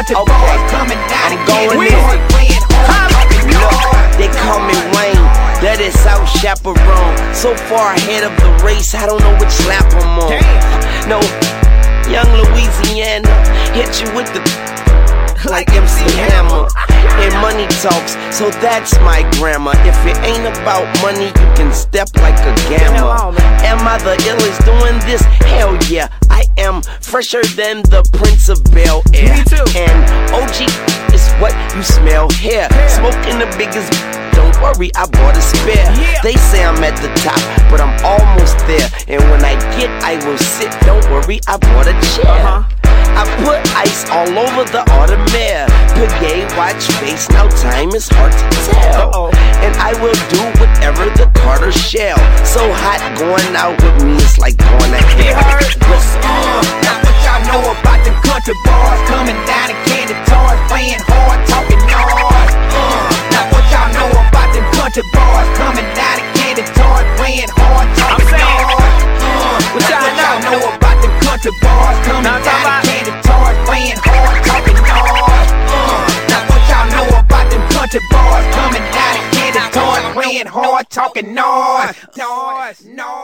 country boys coming down I'm going in. Look, they call me Wayne, that is South Chaperone. So far ahead of the race, I don't know which lap I'm on. No, young Louisiana, hit you with the like MC Hammer. And money talks, so that's my grammar. If it ain't about money, you can step like a gamma. Am I the illest doing this? Hell yeah, I am. Fresher than the Prince of Bel Air. Me too. And OG is what you smell here. Smoking the biggest. Don't worry, I bought a spare. They say I'm at the top, but I'm almost there. And when I get, I will sit. Don't worry, I bought a chair. I put ice all over the Audemars. Piguet watch face, now time is hard to tell. And I will do whatever the Carter shall. So hot, going out with me is like going to hell. Now what y'all know about the country boys coming down to Candy Toys, playing hard, talking hard. Now what y'all know about the country boys coming down to Candy Toys, playing hard, talking hard. What y'all know about the country boys coming down to Candy Toys, playing hard, talking hard. Now what y'all know about the country boys coming down to Candy Toys, playing hard, talking hard.